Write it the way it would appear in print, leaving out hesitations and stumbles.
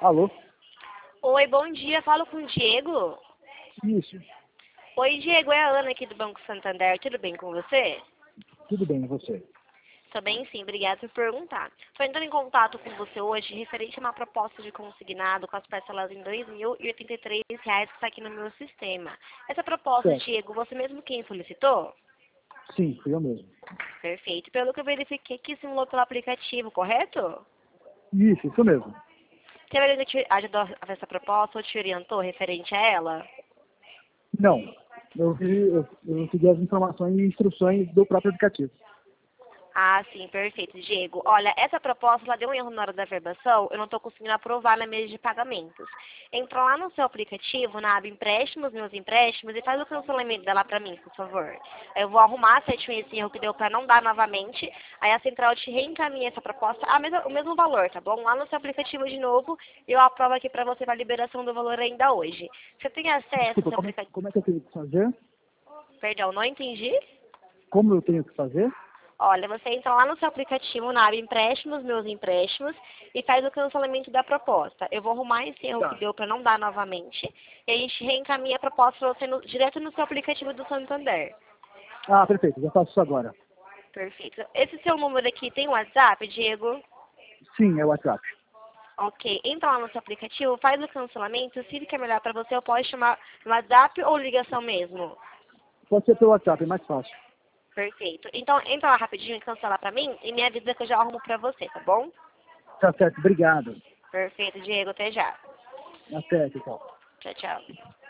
Alô? Oi, bom dia. Falo com o Diego. Isso. Oi, Diego. É a Ana aqui do Banco Santander. Tudo bem com você? Tudo bem, e você? Tô bem, sim. Obrigada por perguntar. Estou entrando em contato com você hoje referente a uma proposta de consignado com as parcelas em R$ 2.083 que está aqui no meu sistema. Essa proposta, Certo. Diego, você mesmo quem solicitou? Sim, fui eu mesmo. Perfeito. Pelo que eu verifiquei que simulou pelo aplicativo, correto? Isso mesmo. Teve alguém que te ajudou a fazer essa proposta ou te orientou referente a ela? Não, eu segui as informações e instruções do próprio aplicativo. Ah, sim, perfeito, Diego. Olha, essa proposta, ela deu um erro na hora da verbação, eu não estou conseguindo aprovar na mesa de pagamentos. Entra lá no seu aplicativo, na aba empréstimos, meus empréstimos, e faz o cancelamento dela para mim, por favor. Eu vou arrumar certinho esse erro que deu para não dar novamente, aí a central te reencaminha essa proposta, o mesmo valor, tá bom? Lá no seu aplicativo de novo, eu aprovo aqui para você para liberação do valor ainda hoje. Você tem acesso ao Desculpa, seu aplicativo? como é que eu tenho que fazer? Perdão, não entendi? Como eu tenho que fazer? Olha, você entra lá no seu aplicativo, na aba empréstimos, meus empréstimos, e faz o cancelamento da proposta. Eu vou arrumar esse erro que Tá. deu para não dar novamente, e a gente reencaminha a proposta para você direto no seu aplicativo do Santander. Ah, perfeito, já faço isso agora. Perfeito. Esse seu número aqui tem WhatsApp, Diego? Sim, é o WhatsApp. Ok. Entra lá no seu aplicativo, faz o cancelamento, se fica melhor para você, eu posso chamar no WhatsApp ou ligação mesmo. Pode ser pelo WhatsApp, é mais fácil. Perfeito. Então, entra lá rapidinho e cancela para mim, e me avisa que eu já arrumo para você, tá bom? Tá certo, obrigado. Perfeito, Diego. Até já. Até, pessoal. Tchau, tchau.